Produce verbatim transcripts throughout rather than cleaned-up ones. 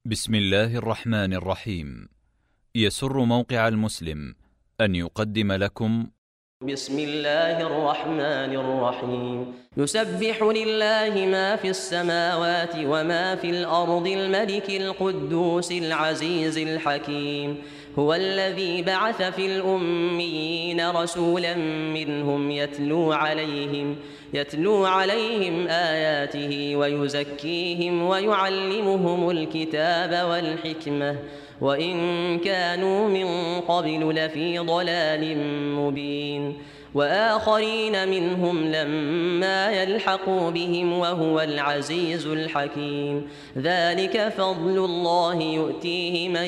بسم الله الرحمن الرحيم. يسر موقع المسلم أن يقدم لكم بسم الله الرحمن الرحيم. يسبح لله ما في السماوات وما في الأرض الملك القدوس العزيز الحكيم. هو الذي بعث في الأميين رسولا منهم يتلو عليهم يتلو عليهم آياته ويزكيهم ويعلمهم الكتاب والحكمة وإن كانوا من قبل لفي ضلال مبين. وآخرين منهم لما يلحقوا بهم وهو العزيز الحكيم. ذلك فضل الله يؤتيه من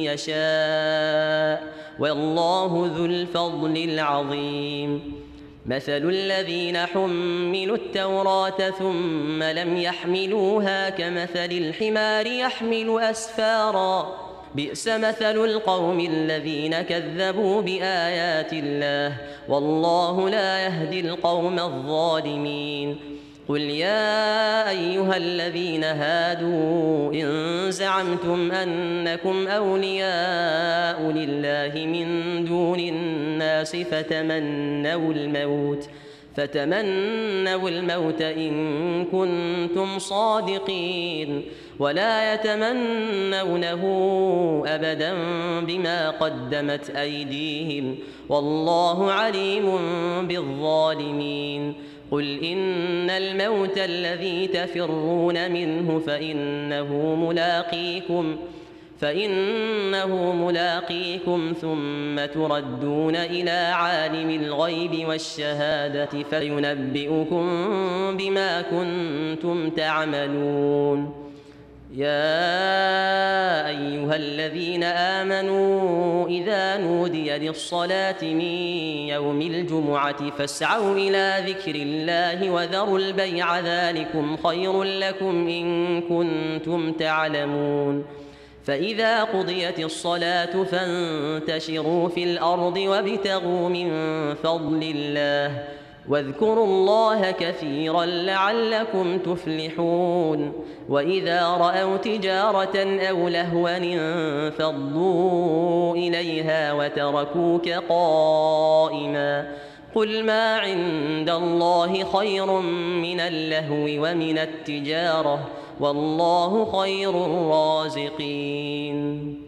يشاء والله ذو الفضل العظيم. مثل الذين حملوا التوراة ثم لم يحملوها كمثل الحمار يحمل أسفارا بئس مثل القوم الذين كذبوا بآيات الله والله لا يهدي القوم الظالمين. قل يا أيها الذين هادوا إن زعمتم أنكم أولياء لله من دون الناس فتمنوا الموت فتمنوا الموت إن كنتم صادقين ولا يتمنونه أبدا بما قدمت أيديهم والله عليم بالظالمين. قل إن الموت الذي تفرون منه فإنه ملاقيكم فإنه ملاقيكم ثم تردون إلى عالم الغيب والشهادة فينبئكم بما كنتم تعملون. يا أيها الذين آمنوا إذا نودي للصلاة من يوم الجمعة فاسعوا إلى ذكر الله وذروا البيع ذلكم خير لكم إن كنتم تعلمون. فإذا قضيت الصلاة فانتشروا في الأرض وابتغوا من فضل الله واذكروا الله كثيرا لعلكم تفلحون. وإذا رأوا تجارة أو لهوا انفضوا إليها وتركوك قائما. قل ما عند الله خير من اللهو ومن التجارة والله خير الرازقين.